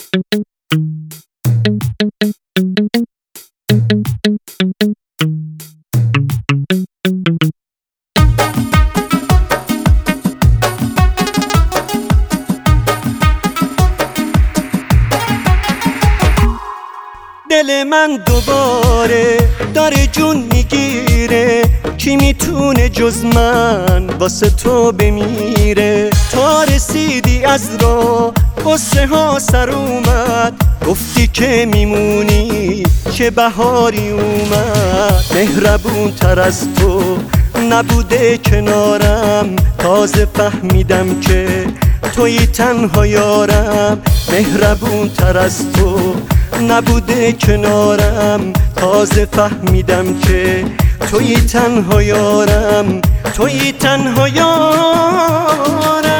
دل من دوباره داره جون میگیره، کی میتونه جز من واسه تو بمیره؟ تا رسیدی از راه قصه ها سر اومد، گفتی که میمونی چه بهاری اومد. مهربون تر از تو نبوده کنارم، تازه فهمیدم که توی تنها یارم. مهربون تر از تو نبوده کنارم، تازه فهمیدم که توی تنها یارم، توی تنها یارم.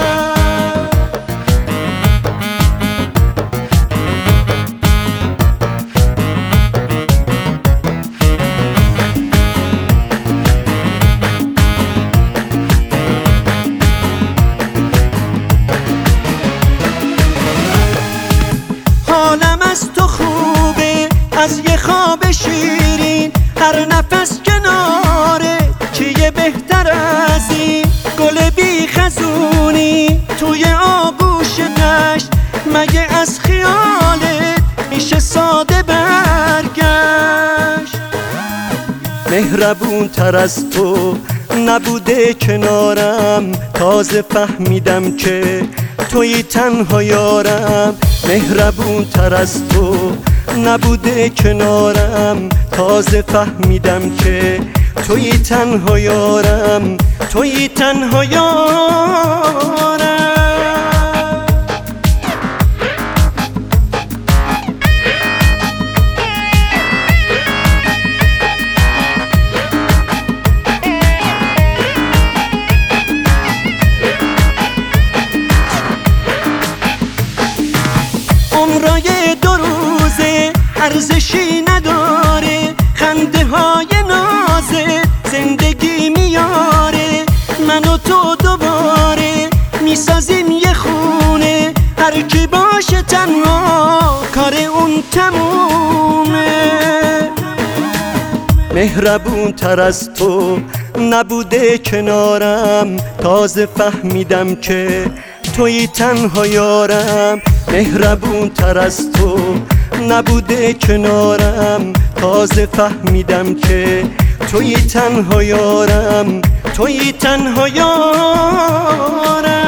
حالم از تو خوبه، از یه خواب شیرین، هر نفس کناره چیه بهتر از این؟ گل بی خزونی توی آغوش دشت، مگه از خیالت میشه ساده برگشت؟ مهربون تر از تو نبوده کنارم، تازه فهمیدم که توی تنها یارم. مهربون تر از تو نبوده کنارم، تازه فهمیدم که توی تنها یارم، توی تنها یارم. عمرای 2 روزه ارزشی نداره، خنده های نازه زندگی میاره. من و تو دوباره میسازیم یه خونه، هر کی باشه تنها کار اون تمومه. مهربون تر از تو نبوده کنارم، تازه فهمیدم که توی تنها یارم. مهربون تر از تو نبوده کنارم، تازه فهمیدم که توی تنها یارم، توی تنها یارم.